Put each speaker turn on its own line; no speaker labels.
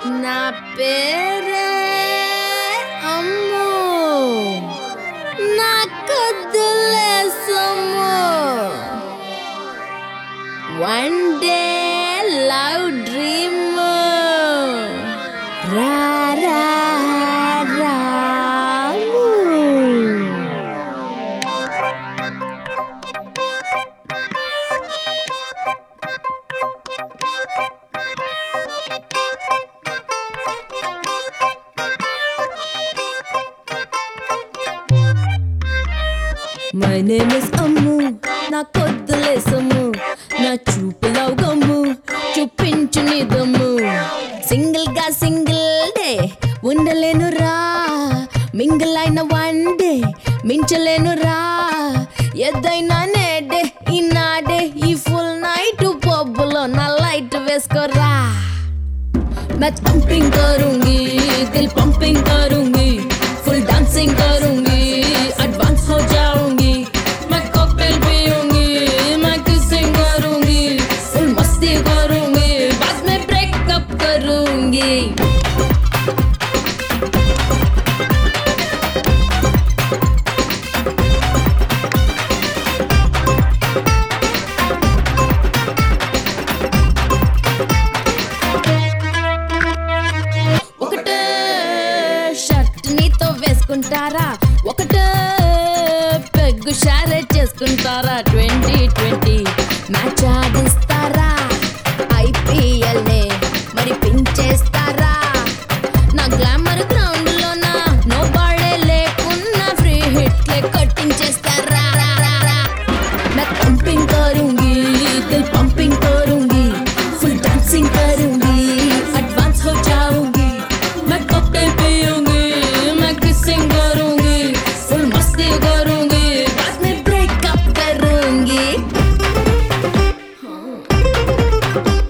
నా పేరే అమ్ము, నా కొద్దులే సొమ్ము. వన్ డే లవ్ డ్రీమ్ రా రా రాము. My name is Ammu, నా కొద్దులే సొమ్ము, నా చూపులవు గమ్ము, చూపించు నీ దమ్ము. సింగిల్ గా సింగిల్ డే ఉండలేను రా, మింగిల్ అయిన వన్ డే మించలేను రా. ఏదైనా నేడే ఈనాడే, ఈ ఫుల్ నైట్ పబ్బులో నా లైట్ వేసుకోరా. मैं पंपिंग करूंगी, दिल पंपिंग करूंगी, फुल डांसिंग करूंगी, एडवांस हो जाऊंगी. मैं कॉकटेल पीऊंगी, मैं किसिंग करूंगी, फुल मस्ती करूंगी, बाद में ब्रेकअप करूंगी. వేసుకుంటారా ఒకటే పెగ్గు షారే చేసుకుంటారా. 2020 మ్యాచ్ ఆడిస్తారా, IPL నే మరి పించేస్తారా. నా గ్లామర్ గ్రౌండ్ లోనా నో బాడే లేకున్నా ఫ్రీ హిట్లే కట్టించేస్తారా. मैं पंपिंग करूंगी, दिल पंपिंग करूंगी, फुल डांसिंग करूंगी, एडवांस हो जाऊंगी. मैं कॉकटेल पीऊंगी, मैं किसिंग करूंगी, फुल मस्ती करूंगी, बाद में ब्रेकअप करूंगी.